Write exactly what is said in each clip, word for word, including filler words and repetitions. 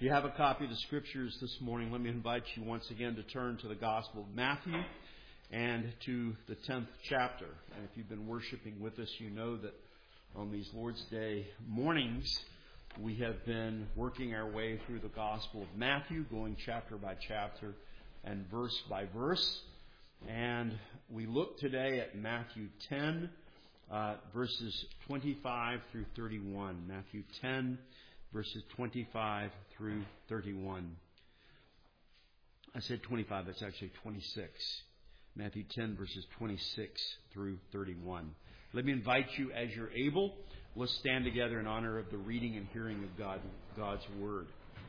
you have a copy of the Scriptures this morning, let me invite you once again to turn to the Gospel of Matthew and to the tenth chapter. And if you've been worshiping with us, you know that on these Lord's Day mornings, we have been working our way through the Gospel of Matthew, going chapter by chapter and verse by verse. And we look today at Matthew ten, uh, verses twenty-five through thirty-one. Matthew ten, verses twenty-five through thirty-one. I said twenty-five, that's actually twenty-six. Matthew ten, verses twenty-six through thirty-one. Let me invite you, as you're able, let's stand together in honor of the reading and hearing of God, God's Word.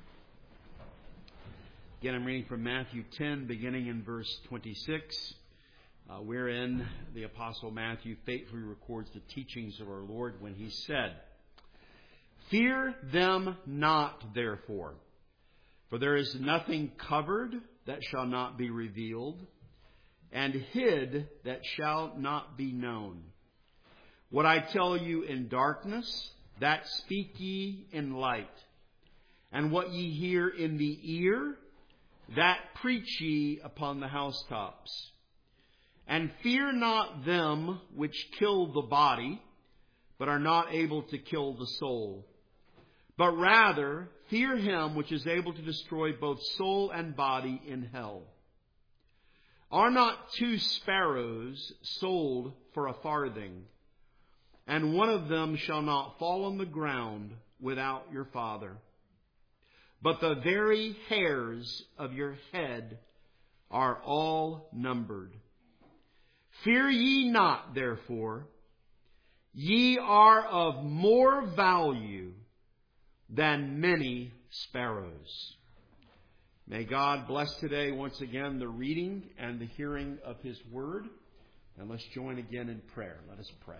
Again, I'm reading from Matthew ten, beginning in verse twenty-six, uh, wherein the Apostle Matthew faithfully records the teachings of our Lord when he said, "Fear them not, therefore, for there is nothing covered that shall not be revealed, and hid that shall not be known. What I tell you in darkness, that speak ye in light. And what ye hear in the ear, that preach ye upon the housetops. And fear not them which kill the body, but are not able to kill the soul. But rather, fear him which is able to destroy both soul and body in hell. Are not two sparrows sold for a farthing? And one of them shall not fall on the ground without your Father. But the very hairs of your head are all numbered. Fear ye not, therefore. Ye are of more value than many sparrows." May God bless today once again the reading and the hearing of His Word. And let's join again in prayer. Let us pray.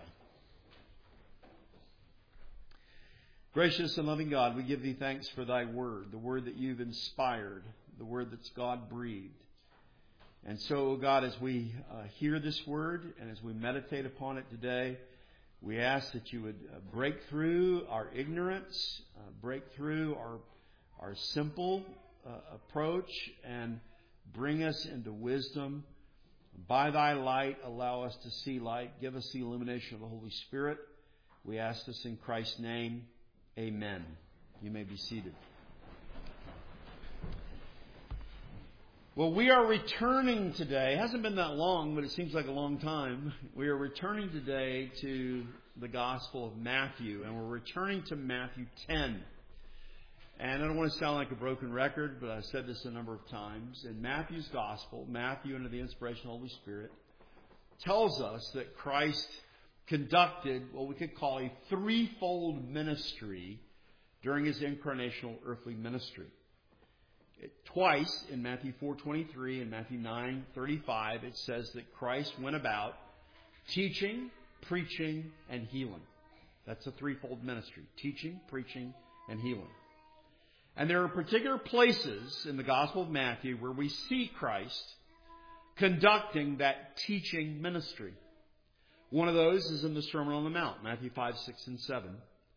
Gracious and loving God, we give Thee thanks for Thy Word, the Word that You've inspired, the Word that's God-breathed. And so, O God, as we uh, hear this Word and as we meditate upon it today, we ask that You would uh, break through our ignorance, uh, break through our, our simple uh, approach, and bring us into wisdom. By Thy light, allow us to see light. Give us the illumination of the Holy Spirit. We ask this in Christ's name. Amen. You may be seated. Well, we are returning today. It hasn't been that long, but it seems like a long time. We are returning today to the Gospel of Matthew, and we're returning to Matthew ten. And I don't want to sound like a broken record, but I've said this a number of times. In Matthew's Gospel, Matthew, under the inspiration of the Holy Spirit, tells us that Christ conducted what we could call a threefold ministry during His incarnational earthly ministry. It, twice in Matthew four twenty-three and Matthew nine thirty-five, it says that Christ went about teaching, preaching, and healing. That's a threefold ministry: teaching, preaching, and healing. And there are particular places in the Gospel of Matthew where we see Christ conducting that teaching ministry. One of those is in the Sermon on the Mount, Matthew five, six, and seven.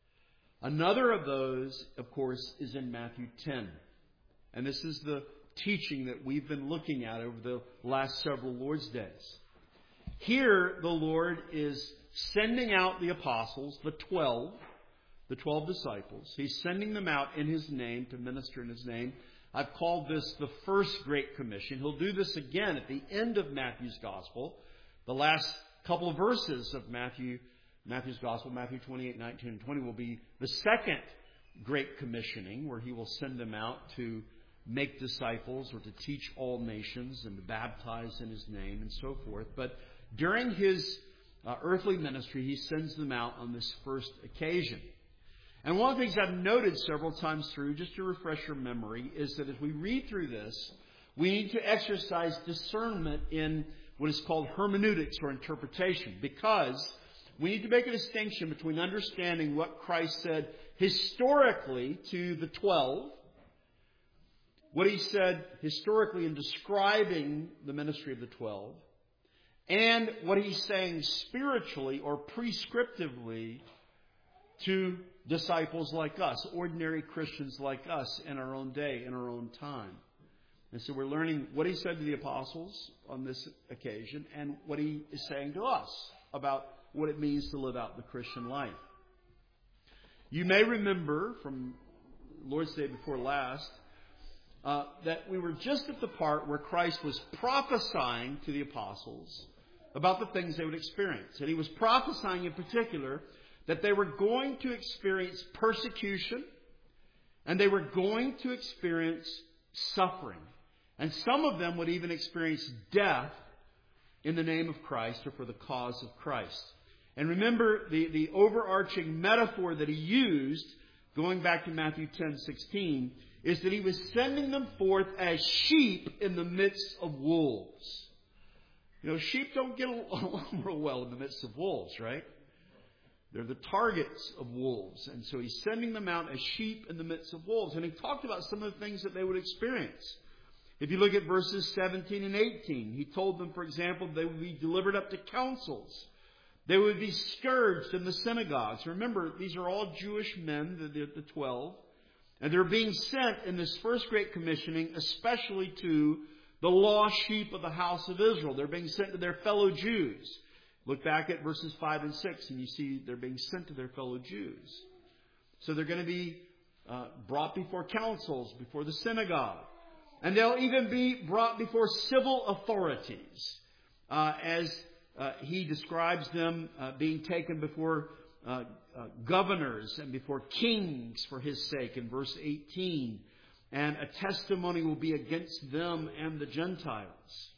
Another of those, of course, is in Matthew ten. And this is the teaching that we've been looking at over the last several Lord's Days. Here, the Lord is sending out the apostles, the twelve, the twelve disciples. He's sending them out in His name to minister in His name. I've called this the first Great Commission. He'll do this again at the end of Matthew's Gospel. The last couple of verses of Matthew, Matthew's Gospel, Matthew twenty-eight, nineteen, and twenty, will be the second Great Commissioning, where He will send them out to make disciples or to teach all nations and to baptize in His name and so forth. But during His uh, earthly ministry, He sends them out on this first occasion. And one of the things I've noted several times through, just to refresh your memory, is that as we read through this, we need to exercise discernment in what is called hermeneutics or interpretation, because we need to make a distinction between understanding what Christ said historically to the twelve, what He said historically in describing the ministry of the twelve, and what He's saying spiritually or prescriptively to disciples like us, ordinary Christians like us in our own day, in our own time. And so we're learning what he said to the apostles on this occasion and what he is saying to us about what it means to live out the Christian life. You may remember from Lord's Day before last uh, that we were just at the part where Christ was prophesying to the apostles about the things they would experience. And he was prophesying in particular that they were going to experience persecution and they were going to experience suffering. And some of them would even experience death in the name of Christ or for the cause of Christ. And remember, the, the overarching metaphor that he used, going back to Matthew ten sixteen, is that he was sending them forth as sheep in the midst of wolves. You know, sheep don't get along real well in the midst of wolves, right? They're the targets of wolves. And so he's sending them out as sheep in the midst of wolves. And he talked about some of the things that they would experience. If you look at verses seventeen and eighteen, he told them, for example, they would be delivered up to councils. They would be scourged in the synagogues. Remember, these are all Jewish men, the, the twelve. And they're being sent in this first great commissioning, especially to the lost sheep of the house of Israel. They're being sent to their fellow Jews. Look back at verses five and six, and you see they're being sent to their fellow Jews. So they're going to be uh, brought before councils, before the synagogue. And they'll even be brought before civil authorities, uh, as uh, he describes them uh, being taken before uh, uh, governors and before kings for his sake in verse eighteen. And a testimony will be against them and the Gentiles.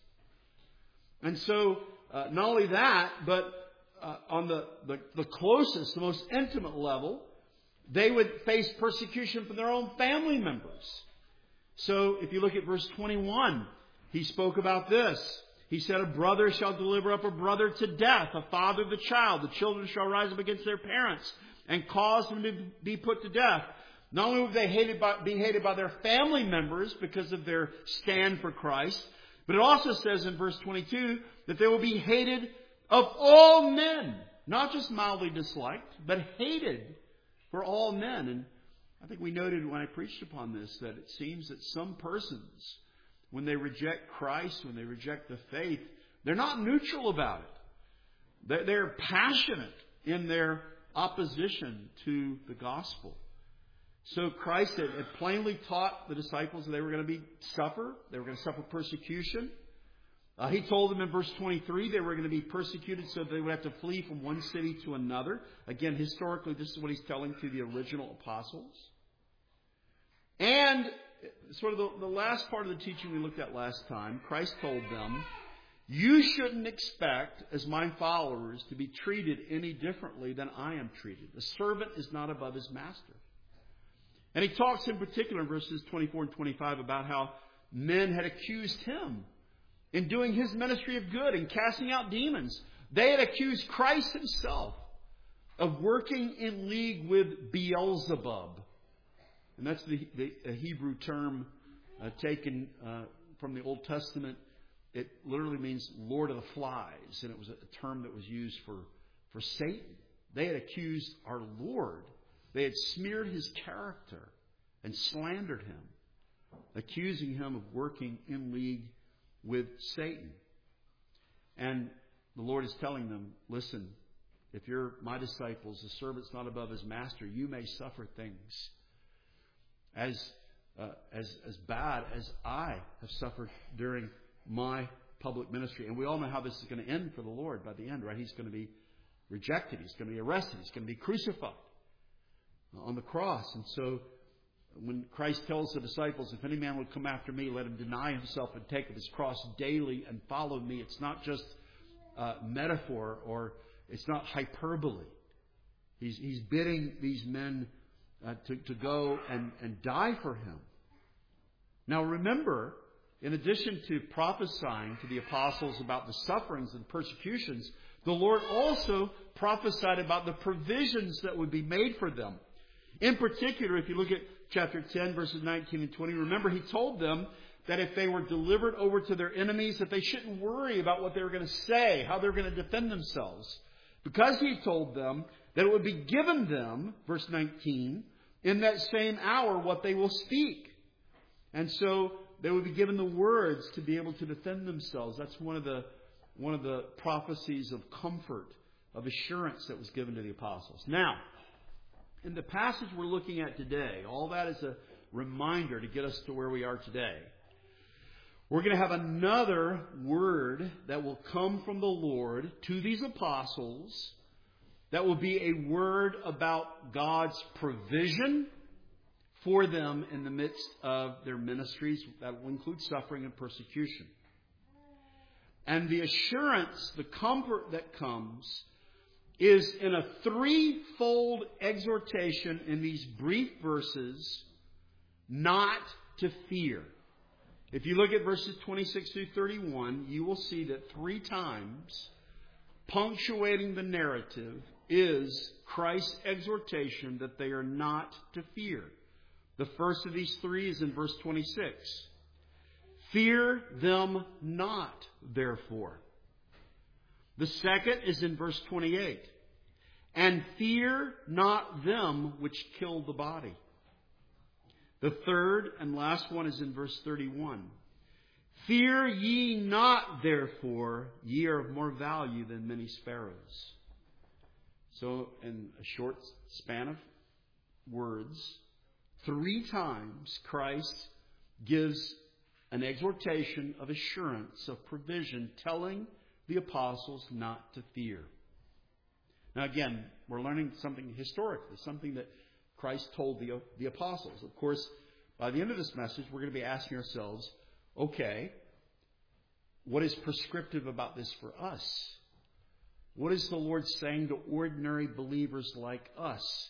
And so, uh, not only that, but uh, on the, the, the closest, the most intimate level, they would face persecution from their own family members. So if you look at verse twenty-one, he spoke about this. He said, a brother shall deliver up a brother to death, a father the child. The children shall rise up against their parents and cause them to be put to death. Not only will they hated by, be hated by their family members because of their stand for Christ, but it also says in verse twenty-two that they will be hated of all men. Not just mildly disliked, but hated for all men. And I think we noted when I preached upon this that it seems that some persons, when they reject Christ, when they reject the faith, they're not neutral about it. They're passionate in their opposition to the gospel. So Christ had plainly taught the disciples that they were going to be suffer. They were going to suffer persecution. Uh, he told them in verse twenty-three they were going to be persecuted so they would have to flee from one city to another. Again, historically, this is what he's telling to the original apostles. And sort of the, the last part of the teaching we looked at last time, Christ told them, you shouldn't expect, as my followers, to be treated any differently than I am treated. The servant is not above his master. And he talks in particular in verses twenty-four and twenty-five about how men had accused him in doing his ministry of good and casting out demons. They had accused Christ himself of working in league with Beelzebub. And that's the, the Hebrew term uh, taken uh, from the Old Testament. It literally means Lord of the Flies. And it was a term that was used for, for Satan. They had accused our Lord. They had smeared his character and slandered him, accusing him of working in league with Satan. And the Lord is telling them, listen, if you're my disciples, the servant's not above his master. You may suffer things as uh, as as bad as I have suffered during my public ministry. And we all know how this is going to end for the Lord by the end, right? He's going to be rejected. He's going to be arrested. He's going to be crucified on the cross. And so when Christ tells the disciples, if any man would come after me, let him deny himself and take up his cross daily and follow me. It's not just uh, metaphor or it's not hyperbole. He's, he's bidding these men uh, to, to go and, and die for him. Now remember, in addition to prophesying to the apostles about the sufferings and persecutions, the Lord also prophesied about the provisions that would be made for them. In particular, if you look at chapter ten, verses nineteen and twenty, remember he told them that if they were delivered over to their enemies, that they shouldn't worry about what they were going to say, how they were going to defend themselves. Because he told them that it would be given them, verse nineteen, in that same hour what they will speak. And so they would be given the words to be able to defend themselves. That's one of the one of the prophecies of comfort, of assurance that was given to the apostles. Now, in the passage we're looking at today, all that is a reminder to get us to where we are today. We're going to have another word that will come from the Lord to these apostles that will be a word about God's provision for them in the midst of their ministries. That will include suffering and persecution. And the assurance, the comfort that comes, is in a threefold exhortation in these brief verses, not to fear. If you look at verses twenty-six through thirty-one, you will see that three times, punctuating the narrative, is Christ's exhortation that they are not to fear. The first of these three is in verse twenty-six. Fear them not, therefore. The second is in verse twenty-eight. And fear not them which kill the body. The third and last one is in verse thirty-one. Fear ye not, therefore, ye are of more value than many sparrows. So, in a short span of words, three times Christ gives an exhortation of assurance, of provision, telling the apostles not to fear. Now again, we're learning something historically, something that Christ told the, the apostles. Of course, by the end of this message, we're going to be asking ourselves, okay, what is prescriptive about this for us? What is the Lord saying to ordinary believers like us?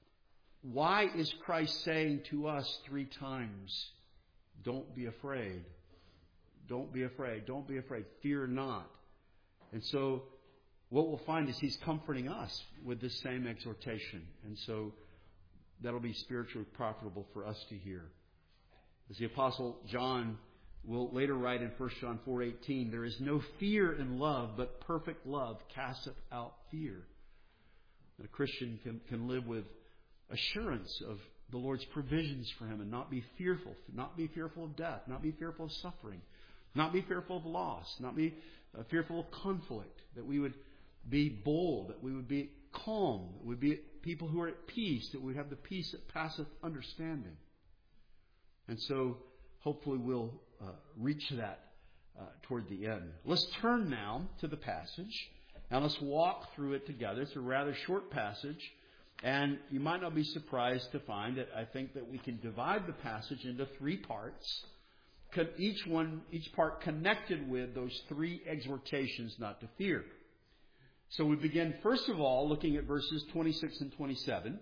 Why is Christ saying to us three times, don't be afraid. Don't be afraid. Don't be afraid. Fear not. And so what we'll find is He's comforting us with this same exhortation. And so that'll be spiritually profitable for us to hear. As the Apostle John will later write in First John four eighteen, there is no fear in love, but perfect love casteth out fear. That a Christian can, can live with assurance of the Lord's provisions for him and not be fearful, not be fearful of death, not be fearful of suffering, not be fearful of loss, not be uh, fearful of conflict, that we would be bold, that we would be calm, that we would be people who are at peace, that we would have the peace that passeth understanding. And so hopefully we'll uh, reach that uh, toward the end. Let's turn now to the passage and let's walk through it together. It's a rather short passage. And you might not be surprised to find that I think that we can divide the passage into three parts. Each one, each part connected with those three exhortations not to fear. So we begin, first of all, looking at verses twenty-six and twenty-seven,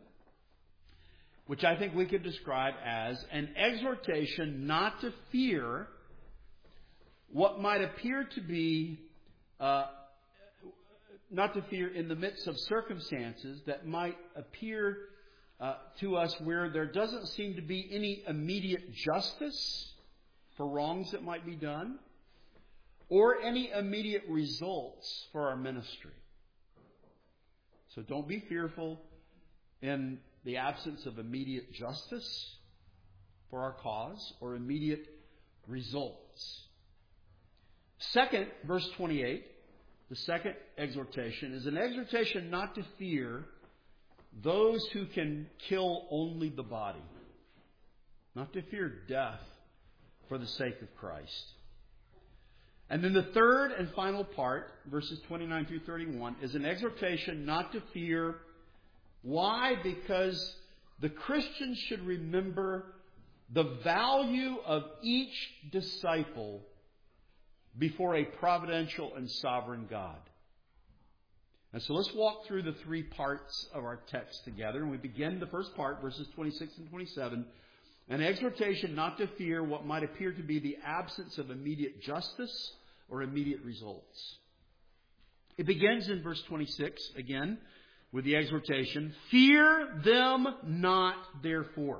which I think we could describe as an exhortation not to fear what might appear to be uh, not to fear in the midst of circumstances that might appear uh, to us where there doesn't seem to be any immediate justice for wrongs that might be done or any immediate results for our ministry. So don't be fearful in the absence of immediate justice for our cause or immediate results. Second, verse twenty-eight. The second exhortation is an exhortation not to fear those who can kill only the body. Not to fear death for the sake of Christ. And then the third and final part, verses twenty-nine through thirty-one, is an exhortation not to fear. Why? Because the Christian should remember the value of each disciple before a providential and sovereign God. And so let's walk through the three parts of our text together. And we begin the first part, verses twenty-six and twenty-seven. An exhortation not to fear what might appear to be the absence of immediate justice or immediate results. It begins in verse twenty-six, again, with the exhortation, fear them not, therefore.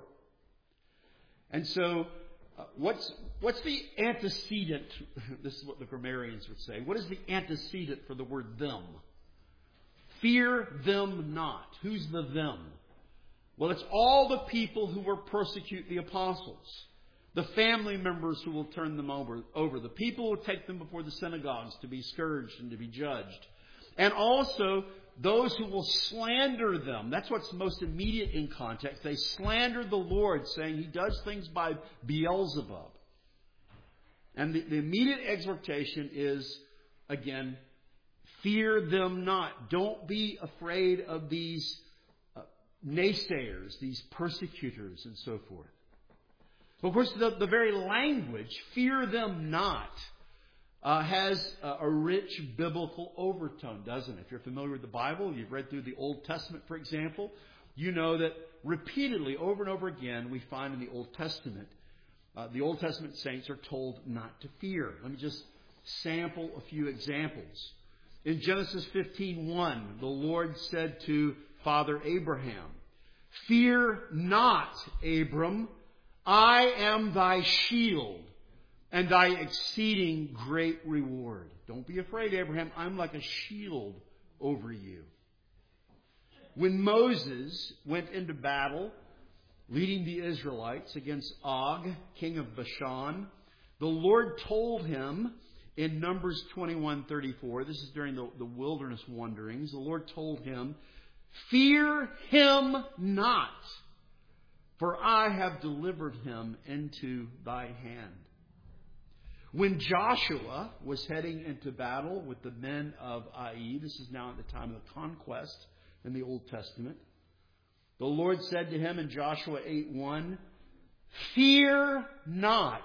And so, Uh, what's what's the antecedent? This is what the grammarians would say. What is the antecedent for the word them? fear them not. Who's the them? Well, it's all the people who will persecute the apostles. The family members who will turn them over, over. The people who will take them before the synagogues to be scourged and to be judged. And also those who will slander them. That's what's most immediate in context. They slander the Lord, saying He does things by Beelzebub. And the, the immediate exhortation is, again, fear them not. Don't be afraid of these uh, naysayers, these persecutors, and so forth. Of course, the, the very language, fear them not, uh, has a, a rich biblical overtone, doesn't it? If you're familiar with the Bible, you've read through the Old Testament, for example, you know that repeatedly, over and over again, we find in the Old Testament, uh, the Old Testament saints are told not to fear. Let me just sample a few examples. In Genesis fifteen one, the Lord said to Father Abraham, "Fear not, Abram, I am thy shield and thy exceeding great reward." Don't be afraid, Abraham. I'm like a shield over you. When Moses went into battle, leading the Israelites against Og, king of Bashan, the Lord told him in Numbers twenty-one thirty-four, this is during the, the wilderness wanderings, the Lord told him, "Fear him not, for I have delivered him into thy hand." When Joshua was heading into battle with the men of Ai, this is now at the time of the conquest in the Old Testament, the Lord said to him in Joshua eight one, "Fear not,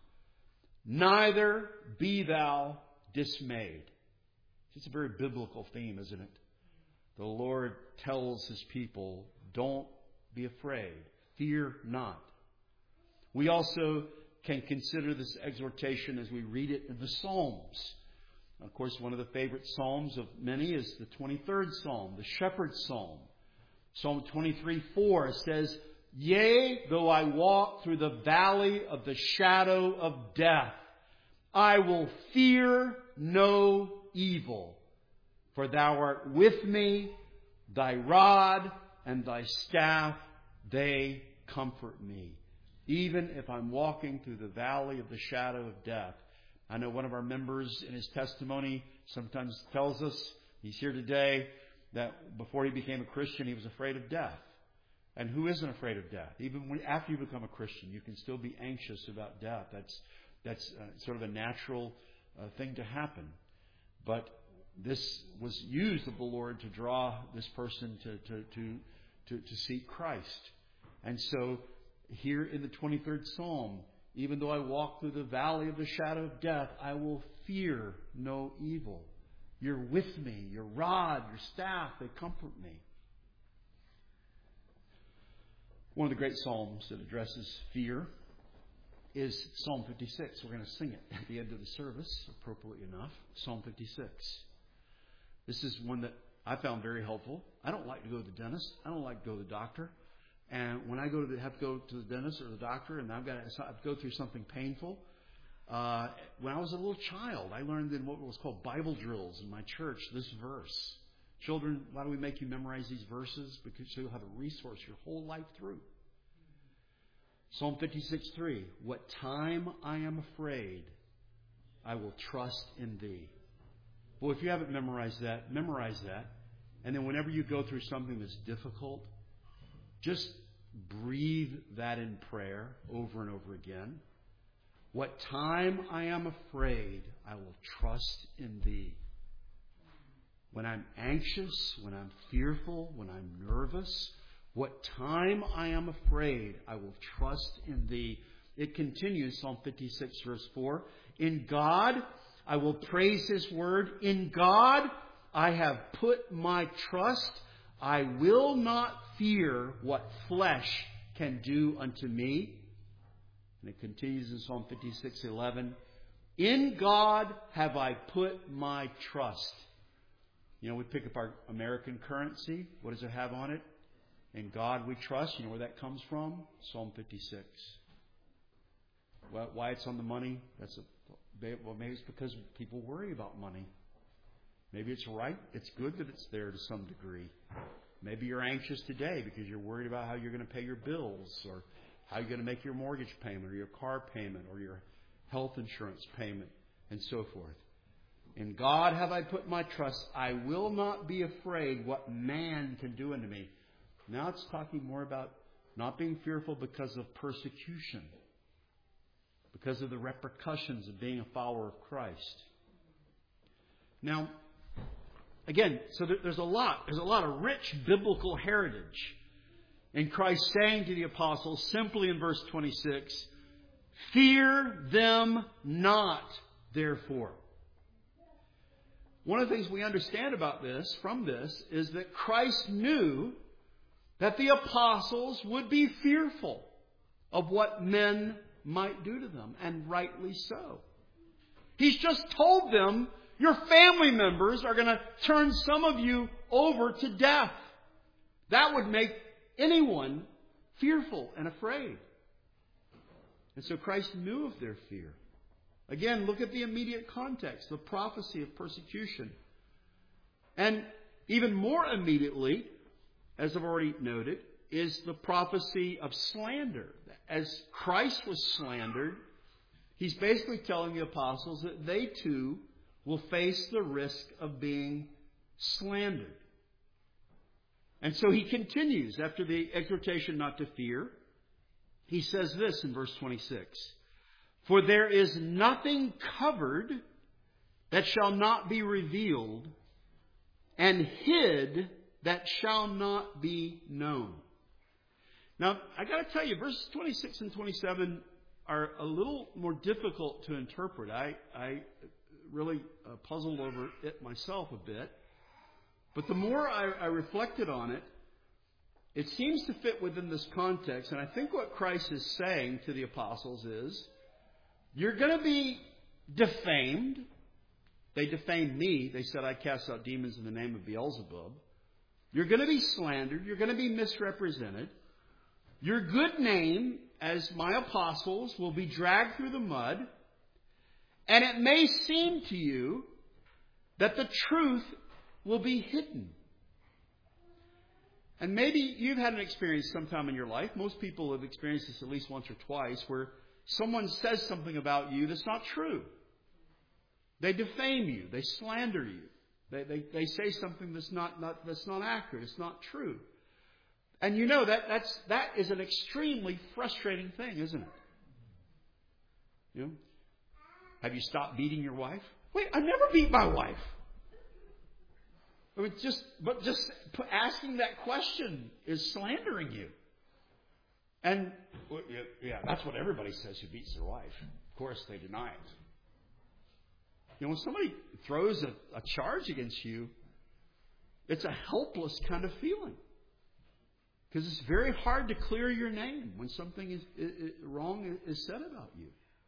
neither be thou dismayed." It's a very biblical theme, isn't it? The Lord tells His people, don't be afraid. Fear not. We also can consider this exhortation as we read it in the Psalms. Of course, one of the favorite Psalms of many is the twenty-third Psalm, the Shepherd's Psalm. Psalm twenty-three four says, "Yea, though I walk through the valley of the shadow of death, I will fear no evil, for thou art with me, thy rod and thy staff, they comfort me." Even if I'm walking through the valley of the shadow of death. I know one of our members in his testimony sometimes tells us, he's here today, that before he became a Christian, he was afraid of death. And who isn't afraid of death? Even when, after you become a Christian, you can still be anxious about death. That's, that's uh, sort of a natural uh, thing to happen. But this was used of the Lord to draw this person to, to, to, to, to seek Christ. And so here in the twenty-third Psalm, even though I walk through the valley of the shadow of death, I will fear no evil. You're with me. Your rod, your staff, they comfort me. One of the great psalms that addresses fear is Psalm fifty-six. We're going to sing it at the end of the service, appropriately enough. Psalm fifty-six. This is one that I found very helpful. I don't like to go to the dentist. I don't like to go to the doctor. And when I go to the, have to go to the dentist or the doctor, and I've got to, I've go through something painful. Uh, when I was a little child, I learned in what was called Bible drills in my church this verse. Children, why do we make you memorize these verses? Because you'll have a resource your whole life through. Psalm fifty-six three. "What time I am afraid, I will trust in thee." Well, if you haven't memorized that, memorize that. And then whenever you go through something that's difficult, just breathe that in prayer over and over again. "What time I am afraid, I will trust in thee." When I'm anxious, when I'm fearful, when I'm nervous, what time I am afraid, I will trust in thee. It continues, Psalm fifty-six, verse four. "In God I will praise His word. In God I have put my trust. I will not fear what flesh can do unto me." And it continues in Psalm fifty-six eleven. "In God have I put my trust." You know, we pick up our American currency. What does it have on it? "In God we trust." You know where that comes from? Psalm fifty-six. Well, why it's on the money? That's a, well, maybe it's because people worry about money. Maybe it's right. It's good that it's there to some degree. Maybe you're anxious today because you're worried about how you're going to pay your bills, or how you're going to make your mortgage payment, or your car payment, or your health insurance payment, and so forth. In God have I put my trust. I will not be afraid what man can do unto me. Now it's talking more about not being fearful because of persecution, because of the repercussions of being a follower of Christ. Now, again, so there's a lot, there's a lot of rich biblical heritage in Christ saying to the apostles simply in verse twenty-six, fear them not, therefore. One of the things we understand about this, from this, is that Christ knew that the apostles would be fearful of what men might do to them, and rightly so. He's just told them, your family members are going to turn some of you over to death. That would make anyone fearful and afraid. And so Christ knew of their fear. Again, look at the immediate context, the prophecy of persecution. And even more immediately, as I've already noted, is the prophecy of slander. As Christ was slandered, he's basically telling the apostles that they too will face the risk of being slandered. And so he continues after the exhortation not to fear. He says this in verse twenty-six. For there is nothing covered that shall not be revealed, and hid that shall not be known. Now, I got to tell you, verses twenty-six and twenty-seven are a little more difficult to interpret. I, I really uh, puzzled over it myself a bit. But the more I, I reflected on it, it seems to fit within this context. And I think what Christ is saying to the apostles is, you're going to be defamed. They defamed me. They said I cast out demons in the name of Beelzebub. You're going to be slandered. You're going to be misrepresented. Your good name as my apostles will be dragged through the mud. And it may seem to you that the truth will be hidden. And maybe you've had an experience sometime in your life. Most people have experienced this at least once or twice, where someone says something about you that's not true. They defame you. They slander you. They, they, they say something that's not, not, that's not accurate. It's not true. And you know that that's, that is an extremely frustrating thing, isn't it? You know? Have you stopped beating your wife? Wait, I never beat my wife. I mean, just, but just asking that question is slandering you. And, well, yeah, that's what everybody says who beats their wife. Of course, they deny it. You know, when somebody throws a, a charge against you, it's a helpless kind of feeling. Because it's very hard to clear your name when something is, is, wrong is said about you.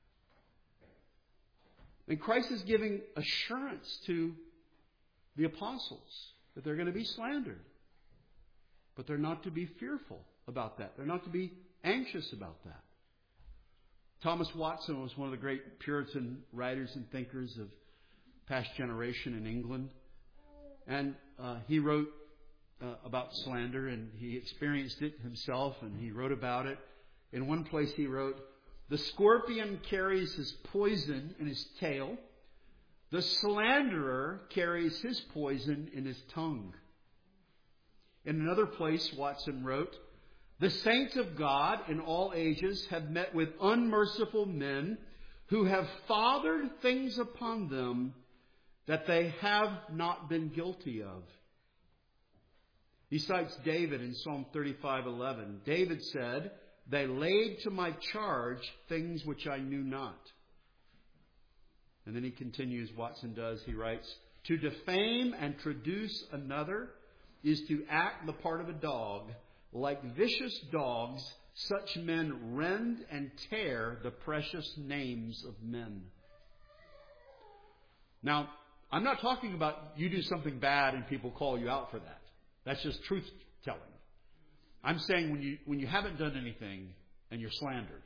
And Christ is giving assurance to the apostles that they're going to be slandered. But they're not to be fearful about that. They're not to be anxious about that. Thomas Watson was one of the great Puritan writers and thinkers of past generation in England. And uh, he wrote uh, about slander, and he experienced it himself, and he wrote about it. In one place he wrote, "The scorpion carries his poison in his tail. The slanderer carries his poison in his tongue." In another place, Watson wrote, "The saints of God in all ages have met with unmerciful men who have fathered things upon them that they have not been guilty of." He cites David in Psalm thirty-five eleven. David said, "They laid to my charge things which I knew not." And then he continues, Watson does, he writes, "To defame and traduce another is to act the part of a dog. Like vicious dogs, such men rend and tear the precious names of men." Now, I'm not talking about you do something bad and people call you out for that. That's just truth telling. I'm saying when you when you haven't done anything and you're slandered.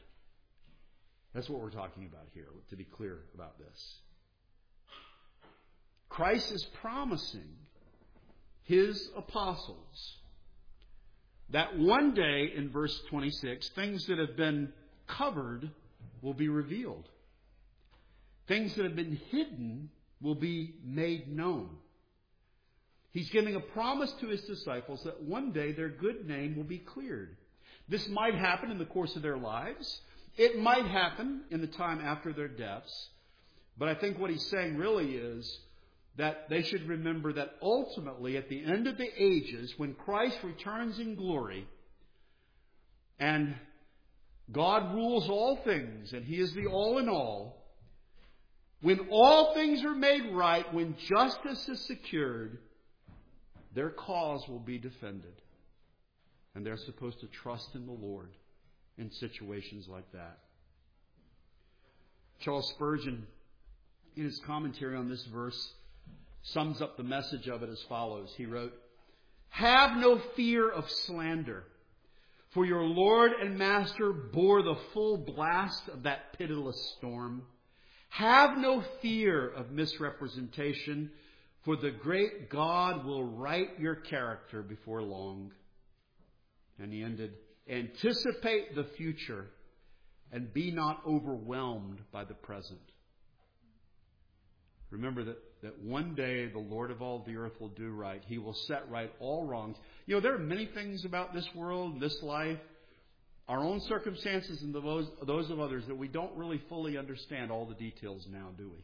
That's what we're talking about here, to be clear about this. Christ is promising His apostles that one day, in verse twenty-six, things that have been covered will be revealed. Things that have been hidden will be made known. He's giving a promise to His disciples that one day their good name will be cleared. This might happen in the course of their lives. It might happen in the time after their deaths. But I think what He's saying really is that they should remember that ultimately, at the end of the ages, when Christ returns in glory and God rules all things and He is the all in all, when all things are made right, when justice is secured, their cause will be defended. And they're supposed to trust in the Lord in situations like that. Charles Spurgeon, in his commentary on this verse, sums up the message of it as follows. He wrote, "Have no fear of slander, for your Lord and Master bore the full blast of that pitiless storm. Have no fear of misrepresentation, for the great God will write your character before long." And he ended, "Anticipate the future and be not overwhelmed by the present." Remember that, that one day the Lord of all the earth will do right. He will set right all wrongs. You know, there are many things about this world, this life, our own circumstances and those, those of others that we don't really fully understand all the details now, do we?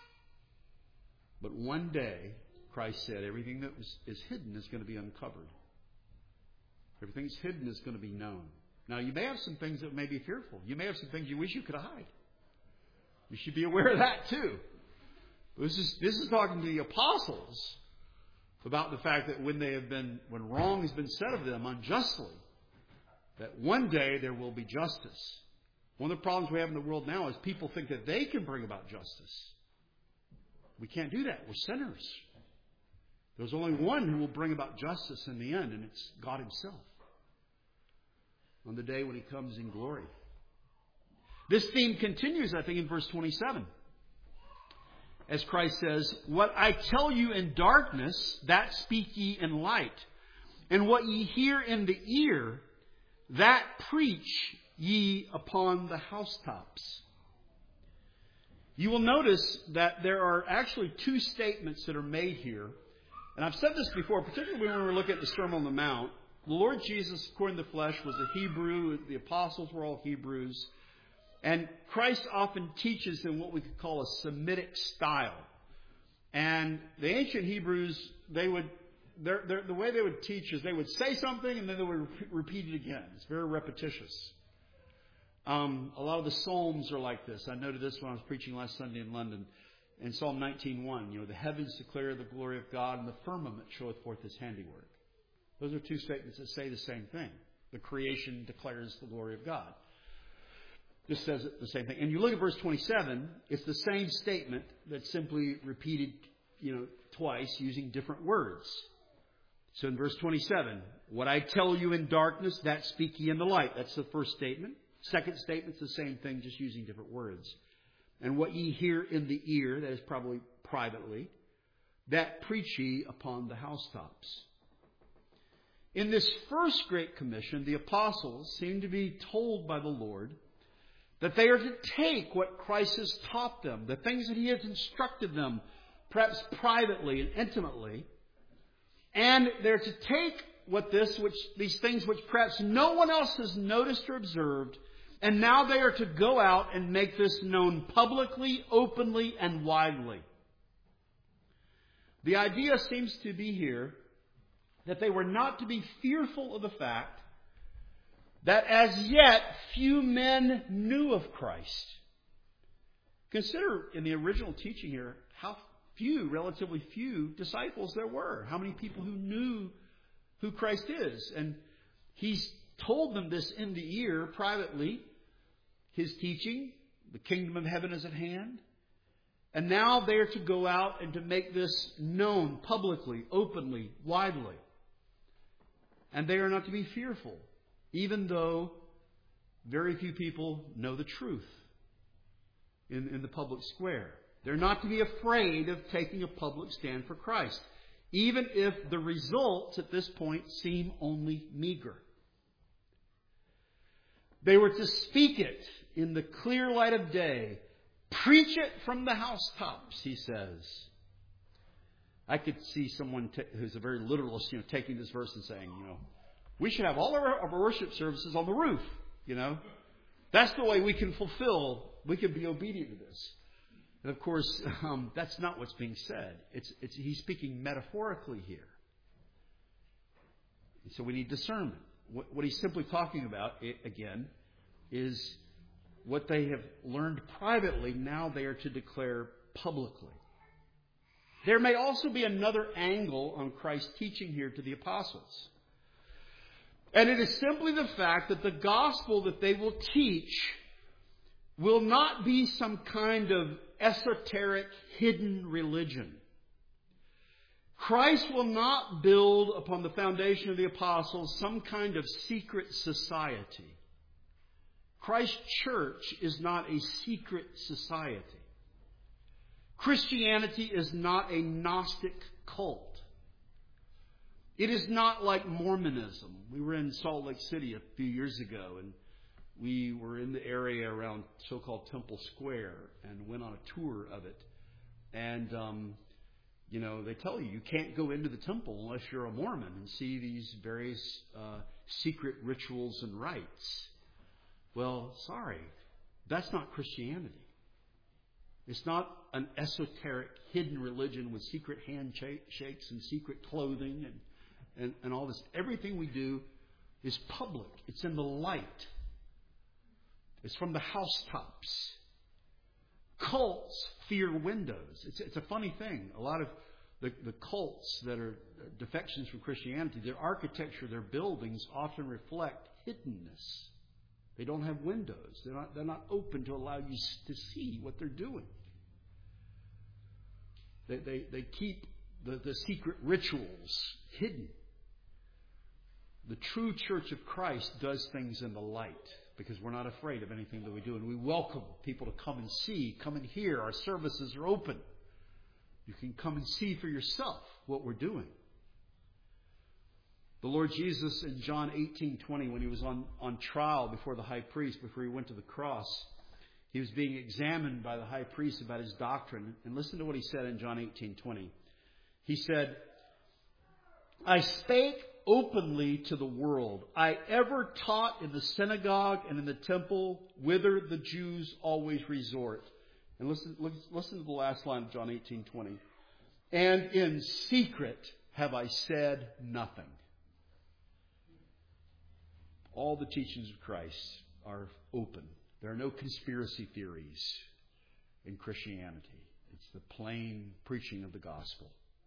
But one day, Christ said, everything that was, is hidden is going to be uncovered. Everything that's hidden is going to be known. Now, you may have some things that may be fearful. You may have some things you wish you could hide. You should be aware of that too. This is, this is talking to the apostles about the fact that when they have been, when wrong has been said of them unjustly, that one day there will be justice. One of the problems we have in the world now is people think that they can bring about justice. We can't do that. We're sinners. There's only one who will bring about justice in the end, and it's God Himself on the day when He comes in glory. This theme continues, I think, in verse twenty-seven. As Christ says, "What I tell you in darkness, that speak ye in light. And what ye hear in the ear, that preach ye upon the housetops." You will notice that there are actually two statements that are made here. And I've said this before, particularly when we look at the Sermon on the Mount. The Lord Jesus, according to the flesh, was a Hebrew. The apostles were all Hebrews. And Christ often teaches in what we could call a Semitic style. And the ancient Hebrews, they would, they're, they're, the way they would teach is they would say something and then they would repeat it again. It's very repetitious. Um, a lot of the Psalms are like this. I noted this when I was preaching last Sunday in London. In Psalm nineteen one, you know, the heavens declare the glory of God and the firmament showeth forth His handiwork. Those are two statements that say the same thing. The creation declares the glory of God. This says the same thing. And you look at verse twenty-seven, it's the same statement that's simply repeated, you know, twice using different words. So in verse twenty-seven, "What I tell you in darkness, that speak ye in the light." That's the first statement. Second statement's the same thing, just using different words. "And what ye hear in the ear," that is probably privately, "that preach ye upon the housetops." In this first Great Commission, the apostles seem to be told by the Lord that they are to take what Christ has taught them, the things that He has instructed them, perhaps privately and intimately, and they're to take what this, which these things which perhaps no one else has noticed or observed, and now they are to go out and make this known publicly, openly, and widely. The idea seems to be here that they were not to be fearful of the fact that as yet few men knew of Christ. Consider in the original teaching here how few, relatively few disciples there were. How many people who knew who Christ is. And He's told them this in the ear privately. His teaching, the kingdom of heaven is at hand. And now they are to go out and to make this known publicly, openly, widely. And they are not to be fearful, even though very few people know the truth in, in the public square. They're not to be afraid of taking a public stand for Christ, even if the results at this point seem only meager. They were to speak it in the clear light of day. Preach it from the housetops, he says. I could see someone t- who's a very literalist, you know, taking this verse and saying, you know, we should have all of our, of our worship services on the roof, you know. That's the way we can fulfill, we can be obedient to this. And of course, um, that's not what's being said. It's, it's, he's speaking metaphorically here. And so we need discernment. What, what he's simply talking about, it, again, is what they have learned privately, now they are to declare publicly. There may also be another angle on Christ's teaching here to the apostles. And it is simply the fact that the gospel that they will teach will not be some kind of esoteric, hidden religion. Christ will not build upon the foundation of the apostles some kind of secret society. Christ's church is not a secret society. Christianity is not a Gnostic cult. It is not like Mormonism. We were in Salt Lake City a few years ago, and we were in the area around so-called Temple Square and went on a tour of it. And, um, you know, they tell you you can't go into the temple unless you're a Mormon and see these various uh, secret rituals and rites. Well, sorry, that's not Christianity. It's not an esoteric, hidden religion with secret handshakes and secret clothing and, and, and all this. Everything we do is public. It's in the light. It's from the housetops. Cults fear windows. It's, it's a funny thing. A lot of the, the cults that are defections from Christianity, their architecture, their buildings often reflect hiddenness. They don't have windows. They're not, they're not open to allow you to see what they're doing. They, they, they keep the, the secret rituals hidden. The true Church of Christ does things in the light because we're not afraid of anything that we do. And we welcome people to come and see, come and hear. Our services are open. You can come and see for yourself what we're doing. The Lord Jesus in John eighteen twenty, when he was on, on trial before the high priest, before he went to the cross, he was being examined by the high priest about his doctrine. And listen to what he said in John eighteen twenty. He said, I spake openly to the world. I ever taught in the synagogue and in the temple, whither the Jews always resort. And listen, listen to the last line of John eighteen twenty. And in secret have I said nothing. All the teachings of Christ are open. There are no conspiracy theories in Christianity. It's the plain preaching of the gospel.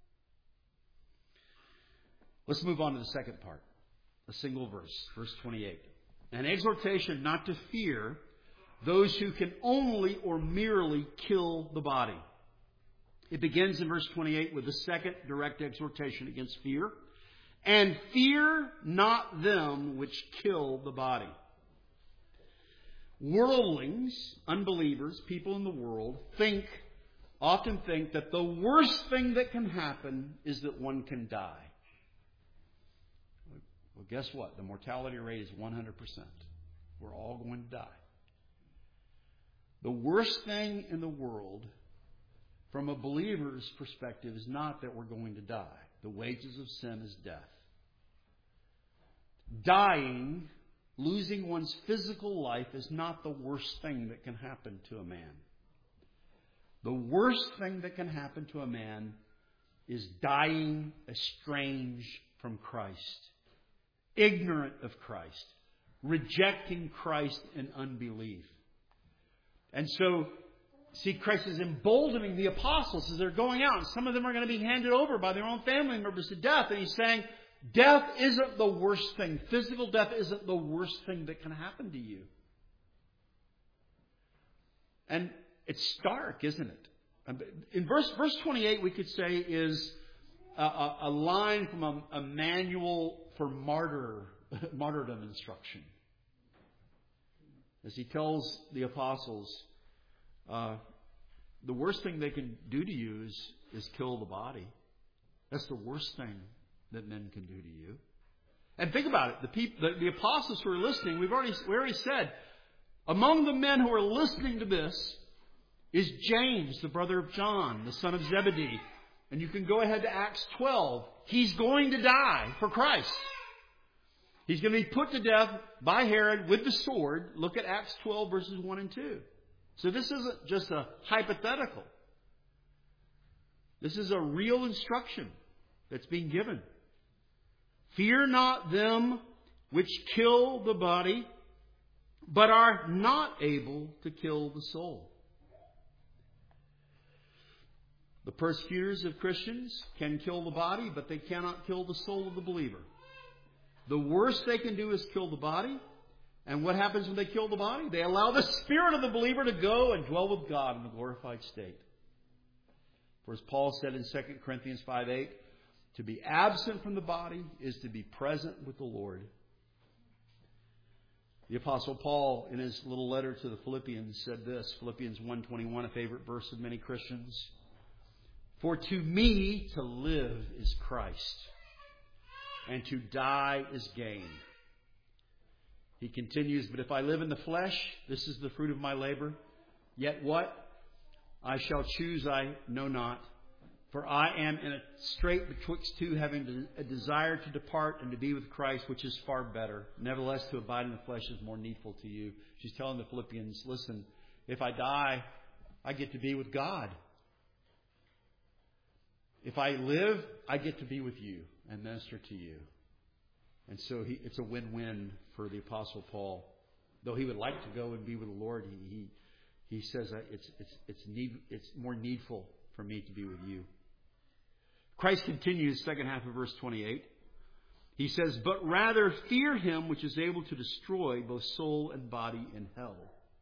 Let's move on to the second part. A single verse, verse twenty-eight. An exhortation not to fear those who can only or merely kill the body. It begins in verse twenty-eight with the second direct exhortation against fear. And fear not them which kill the body. Worldlings, unbelievers, people in the world, think, often think that the worst thing that can happen is that one can die. Well, guess what? The mortality rate is one hundred percent. We're all going to die. The worst thing in the world, from a believer's perspective, is not that we're going to die. The wages of sin is death. Dying, losing one's physical life, is not the worst thing that can happen to a man. The worst thing that can happen to a man is dying estranged from Christ, ignorant of Christ, rejecting Christ in unbelief. And so, see, Christ is emboldening the apostles as they're going out. And some of them are going to be handed over by their own family members to death. And he's saying, death isn't the worst thing. Physical death isn't the worst thing that can happen to you. And it's stark, isn't it? In verse, verse twenty-eight, we could say, is a, a, a line from a, a manual for martyr, martyrdom instruction. As he tells the apostles, uh, the worst thing they can do to you is, is kill the body. That's the worst thing that men can do to you. And think about it. The, people, the, the apostles who are listening, we've already, we already said, among the men who are listening to this is James, the brother of John, the son of Zebedee. And you can go ahead to Acts twelve. He's going to die for Christ. He's going to be put to death by Herod with the sword. Look at Acts twelve, verses one and two. So this isn't just a hypothetical. This is a real instruction that's being given. Fear not them which kill the body, but are not able to kill the soul. The persecutors of Christians can kill the body, but they cannot kill the soul of the believer. The worst they can do is kill the body. And what happens when they kill the body? They allow the spirit of the believer to go and dwell with God in the glorified state. For as Paul said in Second Corinthians five eight, to be absent from the body is to be present with the Lord. The Apostle Paul, in his little letter to the Philippians, said this, Philippians one twenty-one, a favorite verse of many Christians. For to me to live is Christ, and to die is gain. He continues, but if I live in the flesh, this is the fruit of my labor. Yet what I shall choose I know not. For I am in a strait betwixt two, having a desire to depart and to be with Christ, which is far better. Nevertheless, to abide in the flesh is more needful to you. She's telling the Philippians, listen, if I die, I get to be with God. If I live, I get to be with you and minister to you. And so he, it's a win-win for the Apostle Paul. Though he would like to go and be with the Lord, he he, he says that it's it's it's need it's more needful for me to be with you. Christ continues, second half of verse twenty-eight. He says, but rather fear him which is able to destroy both soul and body in hell.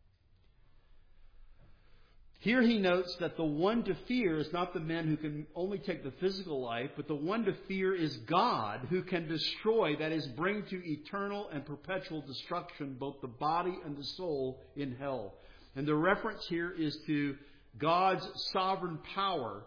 Here he notes that the one to fear is not the men who can only take the physical life, but the one to fear is God, who can destroy, that is, bring to eternal and perpetual destruction both the body and the soul in hell. And the reference here is to God's sovereign power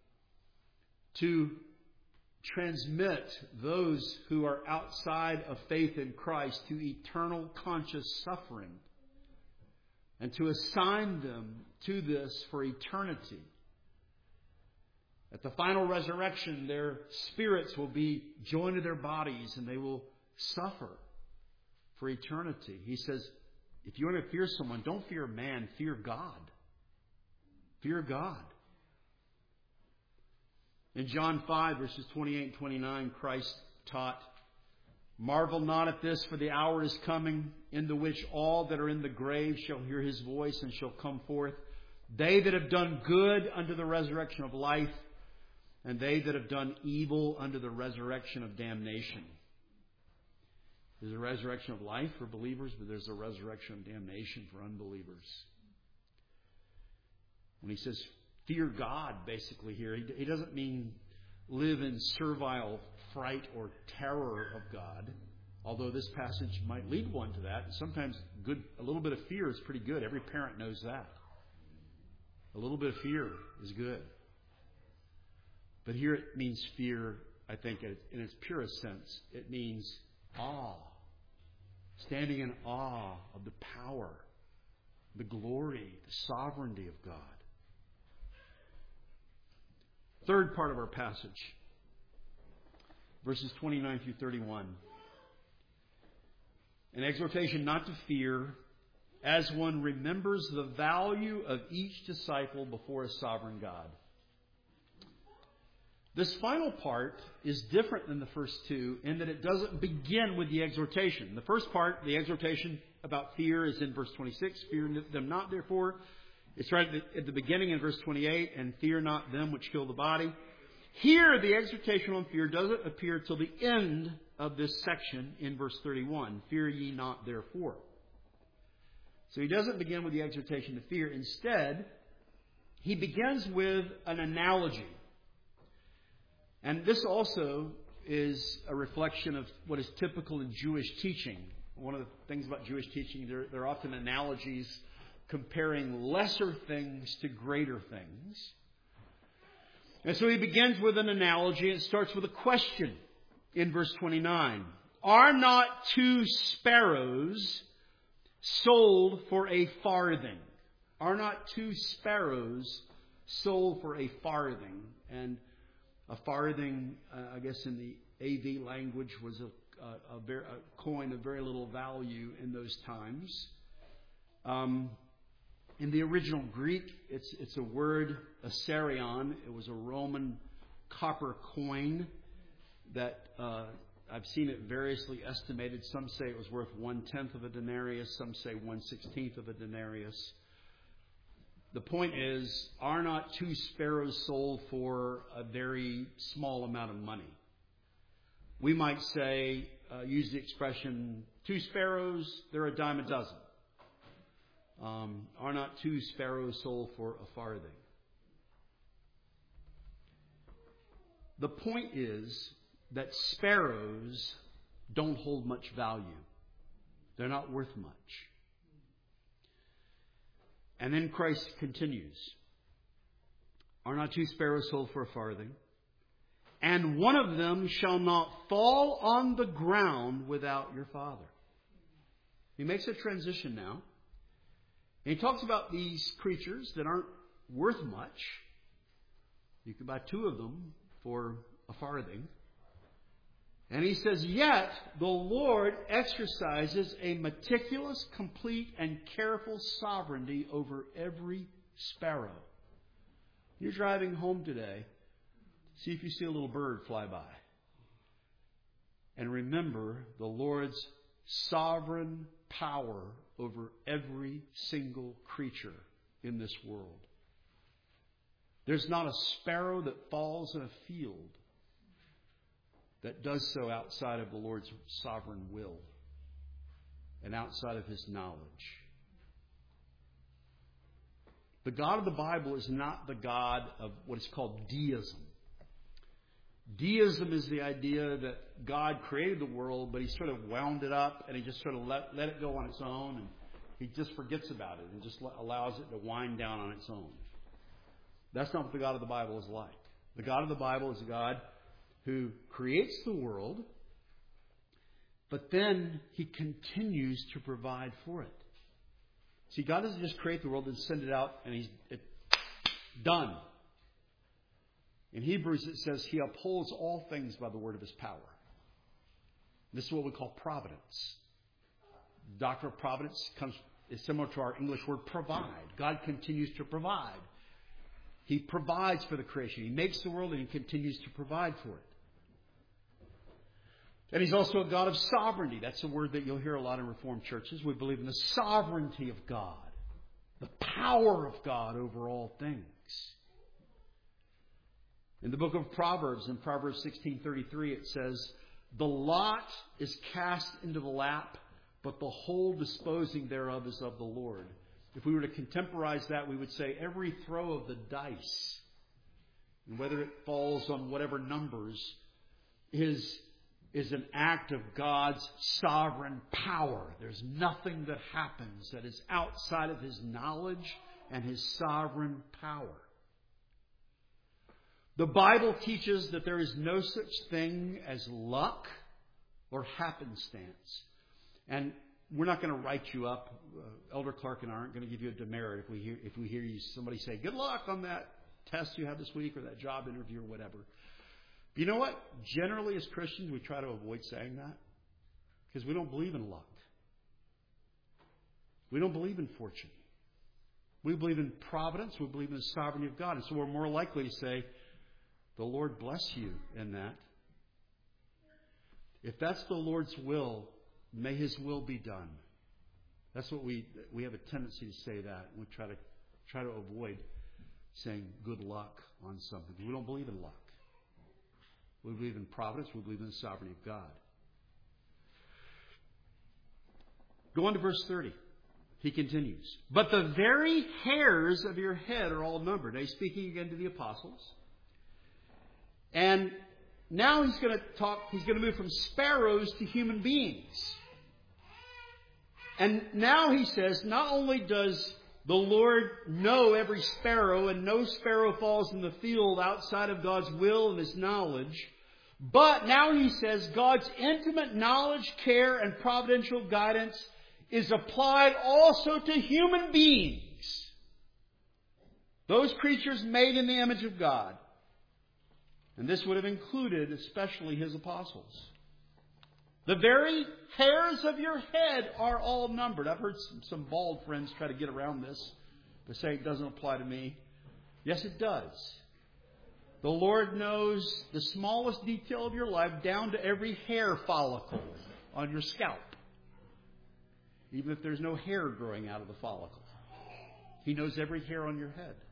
to transmit those who are outside of faith in Christ to eternal conscious suffering, and to assign them to this for eternity. At the final resurrection, their spirits will be joined to their bodies and they will suffer for eternity. He says, if you want to fear someone, don't fear man, fear God. Fear God. In John five, verses twenty-eight and twenty-nine, Christ taught, marvel not at this, for the hour is coming, in the which all that are in the grave shall hear his voice and shall come forth. They that have done good unto the resurrection of life, and they that have done evil unto the resurrection of damnation. There's a resurrection of life for believers, but there's a resurrection of damnation for unbelievers. When he says fear God, basically here, he, he doesn't mean live in servile fright or terror of God. Although this passage might lead one to that. Sometimes good, a little bit of fear is pretty good. Every parent knows that. A little bit of fear is good. But here it means fear, I think, in its purest sense. It means awe. Standing in awe of the power, the glory, the sovereignty of God. Third part of our passage. Verses twenty-nine through thirty-one. An exhortation not to fear, as one remembers the value of each disciple before a sovereign God. This final part is different than the first two in that it doesn't begin with the exhortation. The first part, the exhortation about fear, is in verse twenty-six. Fear them not, therefore. It's right at the beginning in verse twenty-eight. And fear not them which kill the body. Here, the exhortation on fear doesn't appear till the end of this section in verse thirty-one. Fear ye not, therefore. So he doesn't begin with the exhortation to fear. Instead, he begins with an analogy. And this also is a reflection of what is typical in Jewish teaching. One of the things about Jewish teaching, there, there are often analogies comparing lesser things to greater things. And so he begins with an analogy. It starts with a question in verse twenty-nine. Are not two sparrows sold for a farthing? Are not two sparrows sold for a farthing? And a farthing, uh, I guess in the A V language, was a, a, a, very, a coin of very little value in those times. Um, in the original Greek, it's it's a word, asarion. It was a Roman copper coin that uh, I've seen it variously estimated. Some say it was worth one-tenth of a denarius. Some say one-sixteenth of a denarius. The point is, are not two sparrows sold for a very small amount of money? We might say, uh, use the expression, two sparrows, they're a dime a dozen. Um, are not two sparrows sold for a farthing? The point is that sparrows don't hold much value. They're not worth much. And then Christ continues. Are not two sparrows sold for a farthing? And one of them shall not fall on the ground without your Father. He makes a transition now. And he talks about these creatures that aren't worth much. You can buy two of them for a farthing. And he says, yet the Lord exercises a meticulous, complete, and careful sovereignty over every sparrow. You're driving home today. See if you see a little bird fly by. And remember the Lord's sovereign power over every single creature in this world. There's not a sparrow that falls in a field that does so outside of the Lord's sovereign will and outside of His knowledge. The God of the Bible is not the God of what is called deism. Deism is the idea that God created the world, but He sort of wound it up and He just sort of let, let it go on its own, and He just forgets about it and just allows it to wind down on its own. That's not what the God of the Bible is like. The God of the Bible is a God who creates the world, but then He continues to provide for it. See, God doesn't just create the world and send it out and He's it, done. In Hebrews it says He upholds all things by the word of His power. This is what we call providence. The doctrine of providence comes is similar to our English word provide. God continues to provide. He provides for the creation. He makes the world and He continues to provide for it. And He's also a God of sovereignty. That's a word that you'll hear a lot in Reformed churches. We believe in the sovereignty of God, the power of God over all things. In the book of Proverbs, in Proverbs sixteen thirty-three, it says, the lot is cast into the lap, but the whole disposing thereof is of the Lord. If we were to contemporize that, we would say every throw of the dice, and whether it falls on whatever numbers, is, is an act of God's sovereign power. There's nothing that happens that is outside of His knowledge and His sovereign power. The Bible teaches that there is no such thing as luck or happenstance. And we're not going to write you up. Uh, Elder Clark and I aren't going to give you a demerit if we hear if we hear you somebody say, good luck on that test you had this week or that job interview or whatever. But you know what? Generally as Christians, we try to avoid saying that because we don't believe in luck. We don't believe in fortune. We believe in providence. We believe in the sovereignty of God. And so we're more likely to say, the Lord bless you in that. If that's the Lord's will, may His will be done. That's what we we have a tendency to say that. And we try to try to avoid saying good luck on something. We don't believe in luck. We believe in providence. We believe in the sovereignty of God. Go on to verse thirty. He continues. But the very hairs of your head are all numbered. Now he's speaking again to the apostles. And now he's going to talk, he's going to move from sparrows to human beings. And now he says, not only does the Lord know every sparrow, and no sparrow falls in the field outside of God's will and His knowledge. But now He says God's intimate knowledge, care, and providential guidance is applied also to human beings. Those creatures made in the image of God. And this would have included especially His apostles. The very hairs of your head are all numbered. I've heard some, some bald friends try to get around this. They say it doesn't apply to me. Yes, it does. The Lord knows the smallest detail of your life down to every hair follicle on your scalp. Even if there's no hair growing out of the follicle. He knows every hair on your head.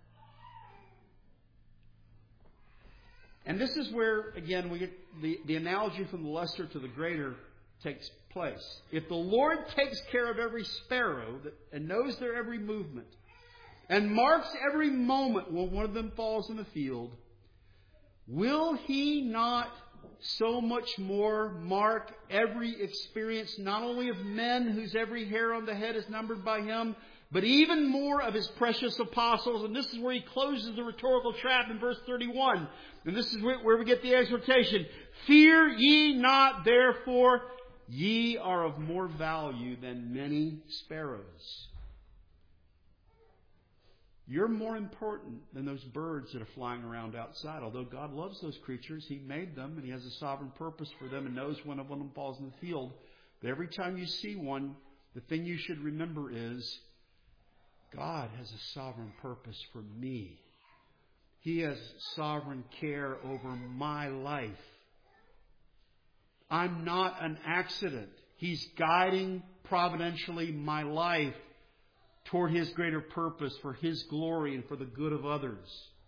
And this is where, again, we get the, the analogy from the lesser to the greater takes place. If the Lord takes care of every sparrow that, and knows their every movement and marks every moment when one of them falls in the field, will He not so much more mark every experience, not only of men whose every hair on the head is numbered by Him, but even more of His precious apostles? And this is where He closes the rhetorical trap in verse thirty-one. And this is where we get the exhortation. Fear ye not, therefore, ye are of more value than many sparrows. You're more important than those birds that are flying around outside. Although God loves those creatures, He made them and He has a sovereign purpose for them and knows when one of them falls in the field. But every time you see one, the thing you should remember is God has a sovereign purpose for me. He has sovereign care over my life. I'm not an accident. He's guiding providentially my life toward His greater purpose for His glory and for the good of others.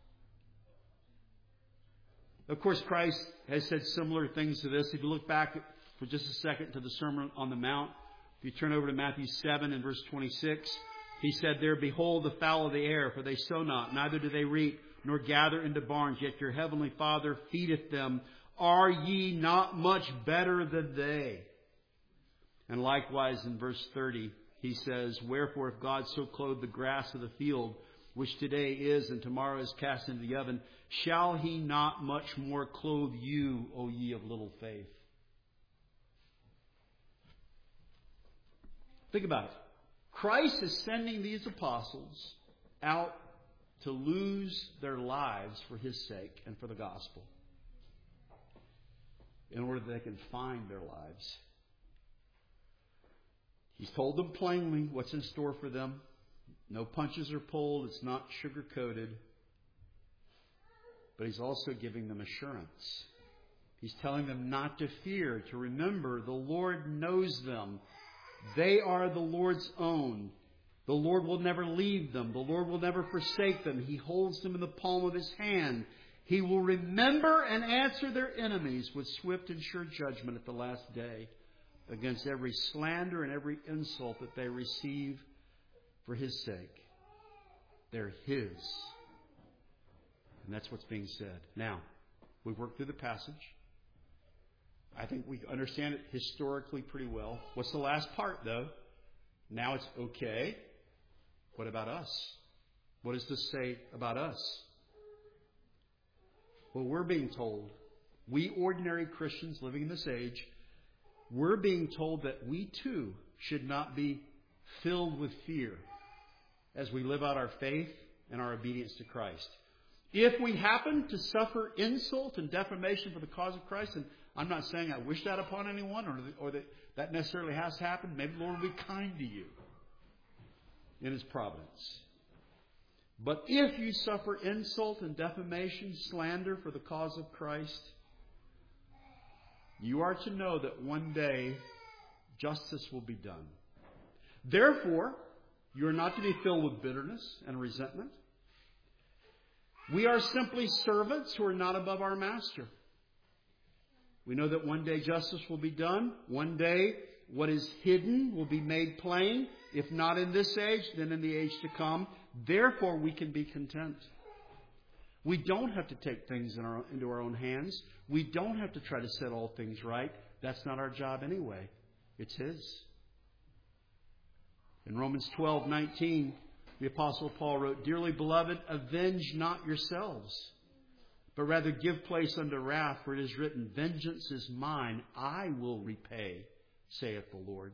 Of course, Christ has said similar things to this. If you look back for just a second to the Sermon on the Mount, if you turn over to Matthew seven and verse twenty-six, He said there, Behold the fowl of the air, for they sow not, neither do they reap, nor gather into barns, yet your heavenly Father feedeth them. Are ye not much better than they? And likewise in verse thirty, He says, Wherefore if God so clothe the grass of the field, which today is and tomorrow is cast into the oven, shall He not much more clothe you, O ye of little faith? Think about it. Christ is sending these apostles out to lose their lives for His sake and for the gospel, in order that they can find their lives. He's told them plainly what's in store for them. No punches are pulled. It's not sugar-coated. But He's also giving them assurance. He's telling them not to fear, to remember the Lord knows them. They are the Lord's own. The Lord will never leave them. The Lord will never forsake them. He holds them in the palm of His hand. He will remember and answer their enemies with swift and sure judgment at the last day against every slander and every insult that they receive for His sake. They're His. And that's what's being said. Now, we've worked through the passage. I think we understand it historically pretty well. What's the last part, though? Now it's okay. What about us? What does this say about us? Well, we're being told, we ordinary Christians living in this age, we're being told that we too should not be filled with fear as we live out our faith and our obedience to Christ. If we happen to suffer insult and defamation for the cause of Christ, and I'm not saying I wish that upon anyone or, or that that necessarily has to happen, maybe the Lord will be kind to you in His providence. But if you suffer insult and defamation, slander for the cause of Christ, you are to know that one day justice will be done. Therefore, you are not to be filled with bitterness and resentment. We are simply servants who are not above our master. We know that one day justice will be done. One day what is hidden will be made plain. If not in this age, then in the age to come. Therefore, we can be content. We don't have to take things in our, into our own hands. We don't have to try to set all things right. That's not our job anyway. It's His. In Romans twelve nineteen, The Apostle Paul wrote, "Dearly beloved, avenge not yourselves, but rather give place unto wrath, for it is written, Vengeance is mine, I will repay, saith the Lord."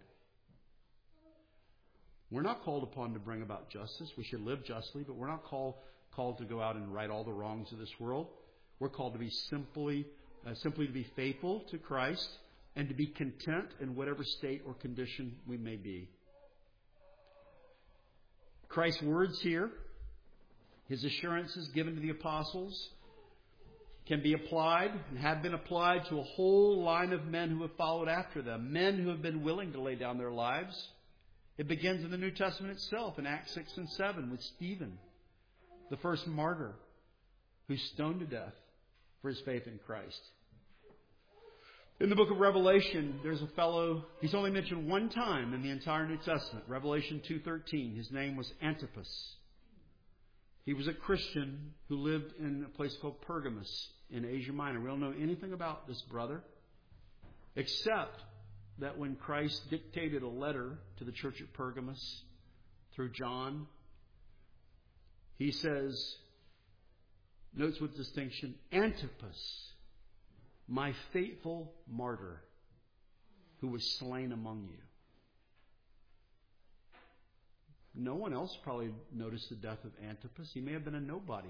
We're not called upon to bring about justice. We should live justly, but we're not called called to go out and right all the wrongs of this world. We're called to be simply, uh, simply to be faithful to Christ and to be content in whatever state or condition we may be. Christ's words here, His assurances given to the apostles, can be applied and have been applied to a whole line of men who have followed after them. Men who have been willing to lay down their lives. It begins in the New Testament itself in Acts six and seven with Stephen, the first martyr who's stoned to death for his faith in Christ. In the book of Revelation, there's a fellow, he's only mentioned one time in the entire New Testament, Revelation two thirteen. His name was Antipas. He was a Christian who lived in a place called Pergamos in Asia Minor. We don't know anything about this brother, except that when Christ dictated a letter to the church at Pergamos through John, he says, notes with distinction, Antipas, my faithful martyr, who was slain among you. No one else probably noticed the death of Antipas. He may have been a nobody.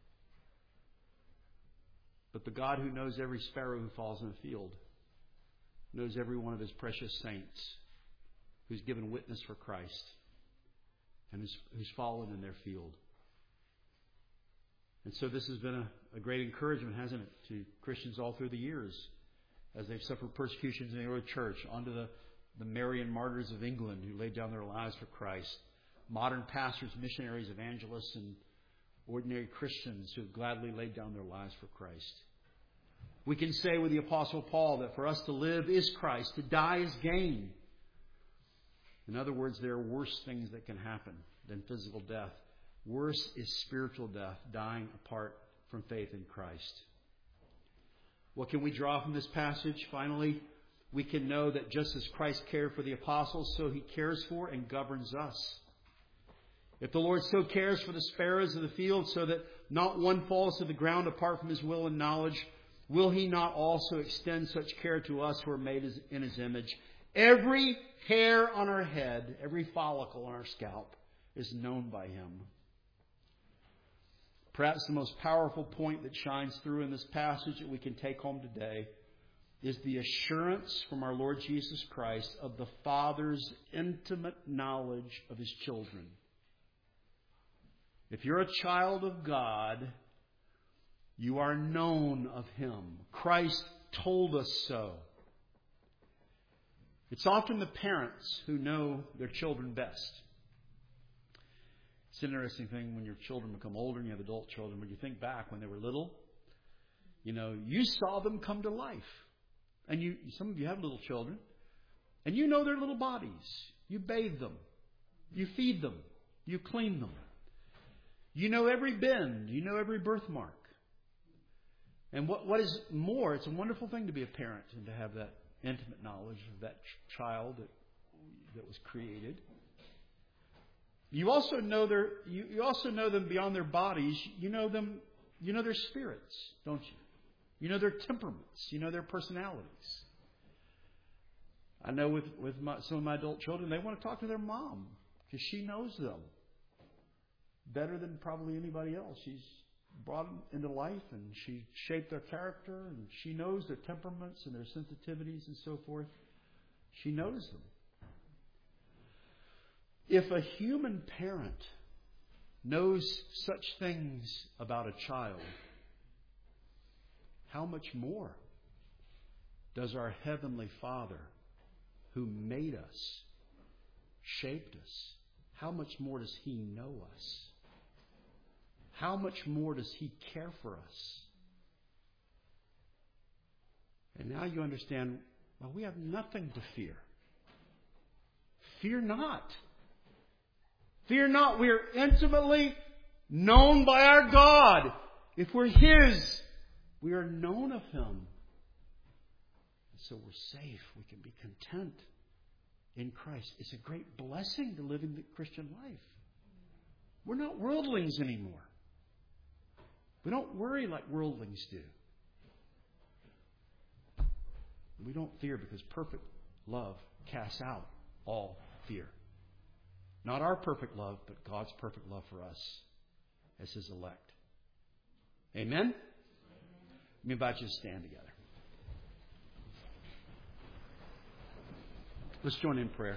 But the God who knows every sparrow who falls in the field knows every one of His precious saints who's given witness for Christ and who's, who's fallen in their field. And so this has been a, a great encouragement, hasn't it, to Christians all through the years as they've suffered persecutions in the early church, onto the, the Marian martyrs of England who laid down their lives for Christ, modern pastors, missionaries, evangelists, and ordinary Christians who have gladly laid down their lives for Christ. We can say with the Apostle Paul that for us to live is Christ, to die is gain. In other words, there are worse things that can happen than physical death. Worse is spiritual death, dying apart from faith in Christ. What can we draw from this passage? Finally, we can know that just as Christ cared for the apostles, so He cares for and governs us. If the Lord so cares for the sparrows of the field so that not one falls to the ground apart from His will and knowledge, will He not also extend such care to us who are made in His image? Every hair on our head, every follicle on our scalp is known by Him. Perhaps the most powerful point that shines through in this passage that we can take home today is the assurance from our Lord Jesus Christ of the Father's intimate knowledge of His children. If you're a child of God, you are known of Him. Christ told us so. It's often the parents who know their children best. It's an interesting thing when your children become older and you have adult children. When you think back when they were little, you know, you saw them come to life. And you, some of you have little children. And you know their little bodies. You bathe them. You feed them. You clean them. You know every bend. You know every birthmark. And what, what is more, it's a wonderful thing to be a parent and to have that intimate knowledge of that ch- child that, that was created. You also know their. You, you also know them beyond their bodies. You know them. You know their spirits, don't you? You know their temperaments. You know their personalities. I know with with my, some of my adult children, they want to talk to their mom because she knows them better than probably anybody else. She's brought them into life and she shaped their character and she knows their temperaments and their sensitivities and so forth. She knows them. If a human parent knows such things about a child, how much more does our Heavenly Father, who made us, shaped us, how much more does He know us? How much more does He care for us? And now you understand, well, we have nothing to fear. Fear not. Fear not. We are intimately known by our God. If we're His, we are known of Him. And so we're safe. We can be content in Christ. It's a great blessing to live in the Christian life. We're not worldlings anymore. We don't worry like worldlings do. We don't fear because perfect love casts out all fear. Not our perfect love, but God's perfect love for us as His elect. Amen? Let me invite you to stand together. Let's join in prayer.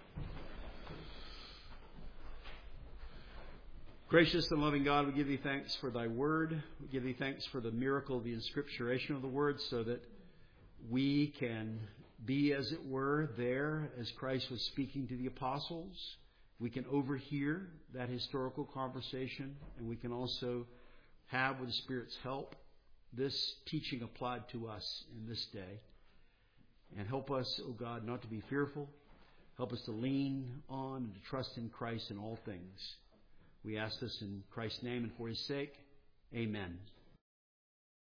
Gracious and loving God, we give Thee thanks for Thy Word. We give Thee thanks for the miracle of the inscripturation of the Word so that we can be, as it were, there as Christ was speaking to the apostles. We can overhear that historical conversation, and we can also have, with the Spirit's help, this teaching applied to us in this day. And help us, O God, not to be fearful. Help us to lean on and to trust in Christ in all things. We ask this in Christ's name and for His sake. Amen.